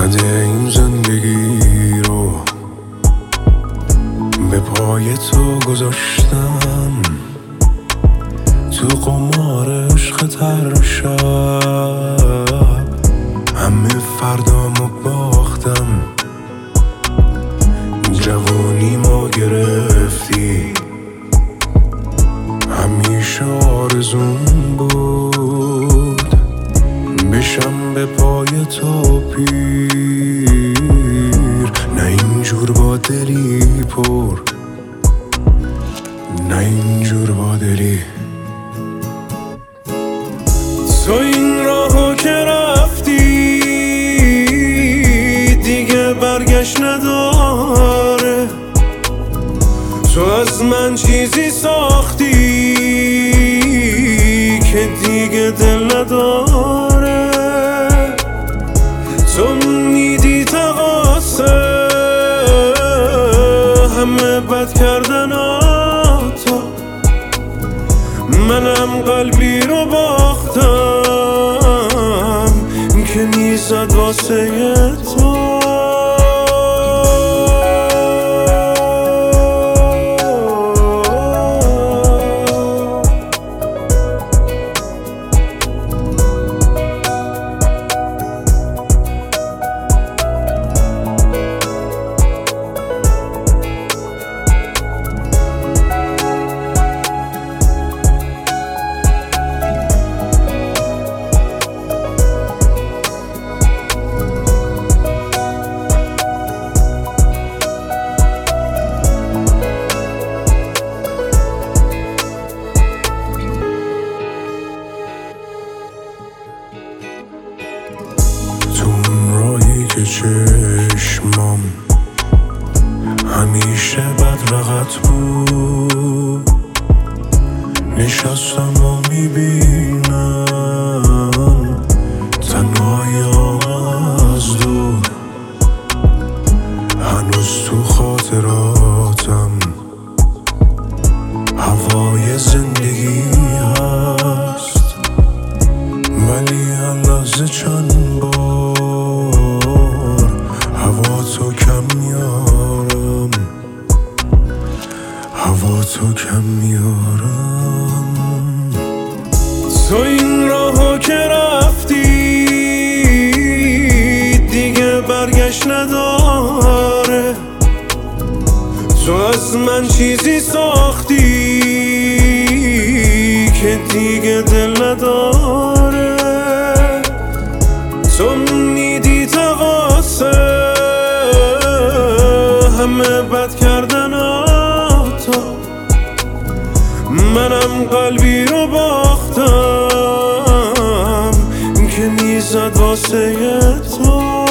زده این زندگی رو به پای تو گذاشتم، تو قمار عشق تر شب همه فردامو باختم. جوانی ما گرفتی، همیشه آرزون بود بشم به پای تو پیر. نه اینجور با دلی پر، نه اینجور با دلی. تو این راهو که رفتی دیگه برگشت نداره. تو از من چیزی ساختی که دیگه دل نداره. تو میدی تقاسه همه بد کردن آتا، منم قلبی رو باختم که میزد واسه تو. که چشمام همیشه بدرقت بود، نشستم و میبینم تنهایی‌ام از دور. هنوز تو خاطراتم هوای زندگی هست، ولی هر لحظه چند بار هوا تو کم میارم، هوا تو کم میارم. تو این راهو که رفتی دیگه برگشت نداره. تو از من چیزی ساختی که دیگه دل نداره. تو میدی تقاسه همه بد کردن آتا، منم قلبی رو باختم که میزد واسه تو.